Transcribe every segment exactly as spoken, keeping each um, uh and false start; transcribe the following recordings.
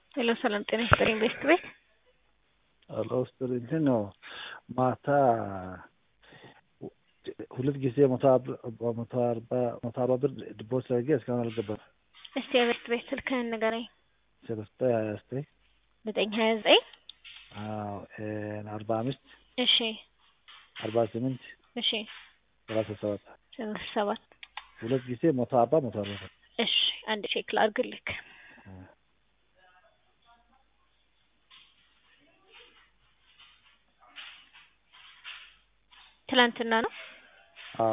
ሄሎ ሰላም ጤና ይስጥልኝ ቤስት ቤት አሎ ስትል እንትን ነው ማታ ሁለት ጊዜ መቶ መቶ አርባ መቶ አርባ ብር ዲፖዚት አድርጌ እስካሁን አልገባም። እስቲ የቤስት ቤት ስልክህን ንገረኝ። ሰለስተ ሀያ ዘጠኝ ዘጠኝ ሀያ ዘጠኝ አዎ አርባ አምስት እሺ አርባ ስምንት እሺ ሰላሳ ሰባት ሰላሳ ሰባት ሁለት ጊዜ መቶ አርባ መቶ አርባ እሺ አንድ ቼክ ላድርግልክ። ትላንትና ነው? አዎ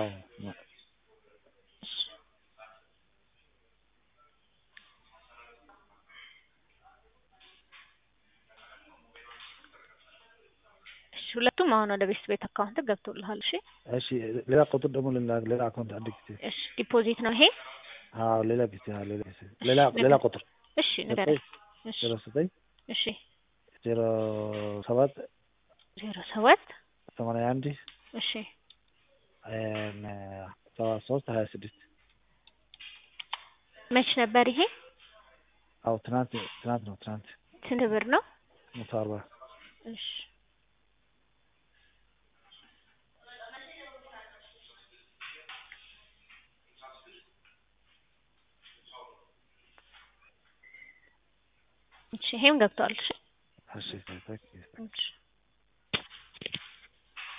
እሺ ሁለቱም አሁን ወደ ቤስት ቤት አካውንት ገብቶልሃል። እሺ እሺ ሌላ ቁጥር ደግሞ ሌላ አካውንት አንድ ጊዜ እሺ ዲፖዚት ነው ይሄ? አዎ ሌላ ጊዜ ሌላ ጊዜ ሌላ ሌላ ቁጥር እሺ ንገረኝ። እሺ ዜሮ ዘጠኝ እሺ ዜሮ ሰባት ዜሮ ሰባት ሰማንያ አንድ እሺ ሰባ ሶስት ሀያ ስድስት መች ነበር ይሄ? አዎ ትናንት ትናንት ነው ትናንት። ስንት ብር ነው? መቶ አርባ እሺ እሺ ይሄም ገብቷል። እሺ እሺ ታንክ ዩ